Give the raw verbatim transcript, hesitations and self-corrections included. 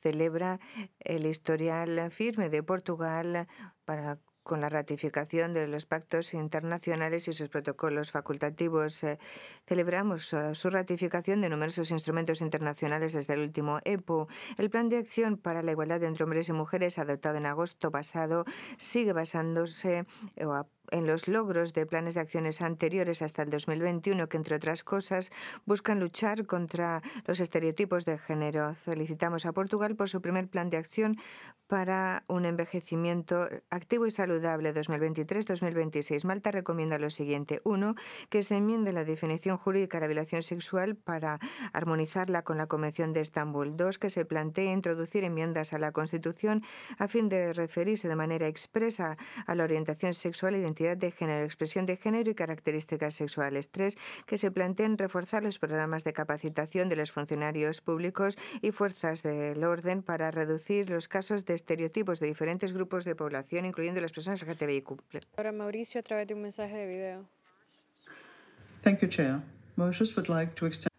celebra el historial firme de Portugal para con la ratificación de los pactos internacionales y sus protocolos facultativos. Eh, celebramos eh, su ratificación de numerosos instrumentos internacionales desde el último E P U. El Plan de Acción para la Igualdad entre Hombres y Mujeres, adoptado en agosto pasado, sigue basándose eh, en los logros de planes de acciones anteriores hasta el dos mil veintiuno, que, entre otras cosas, buscan luchar contra los estereotipos de género. Felicitamos a Portugal por su primer plan de acción para un envejecimiento activo y saludable dos mil veintitrés dos mil veintiséis. Malta recomienda lo siguiente. Uno, que se enmiende la definición jurídica de la violación sexual para armonizarla con la Convención de Estambul. Dos, que se plantee introducir enmiendas a la Constitución a fin de referirse de manera expresa a la orientación sexual, identidad de género, expresión de género y características sexuales. Tres, que se planteen reforzar los programas de capacitación de los funcionarios públicos y fuerzas del orden para reducir los casos de estereotipos de diferentes grupos de población, incluyendo las personas L G T B I Q. Ahora Mauricio a través de un mensaje de video. Thank you, Chair. Mauritius would like to extend